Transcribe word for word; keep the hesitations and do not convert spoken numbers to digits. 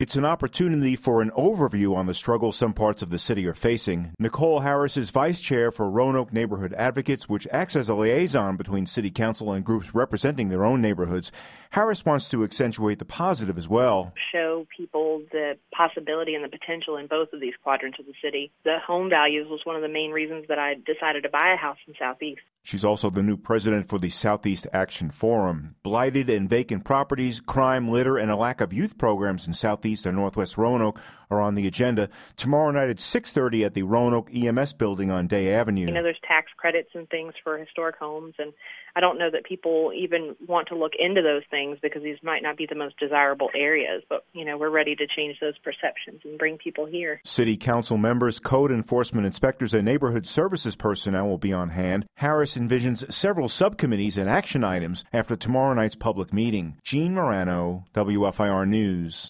It's an opportunity for an overview on the struggles some parts of the city are facing. Nicole Harris is vice chair for Roanoke Neighborhood Advocates, which acts as a liaison between city council and groups representing their own neighborhoods. Harris wants to accentuate the positive as well. Show people the possibility and the potential in both of these quadrants of the city. The home values was one of the main reasons that I decided to buy a house in Southeast. She's also the new president for the Southeast Action Forum. Blighted and vacant properties, crime, litter, and a lack of youth programs in Southeast and Northwest Roanoke are on the agenda tomorrow night at six thirty at the Roanoke E M S building on Day Avenue. You know, there's tax credits and things for historic homes, and I don't know that people even want to look into those things because these might not be the most desirable areas. But, you know, we're ready to change those perceptions and bring people here. City council members, code enforcement inspectors, and neighborhood services personnel will be on hand. Harris envisions several subcommittees and action items after tomorrow night's public meeting. Gene Morano, W F I R News.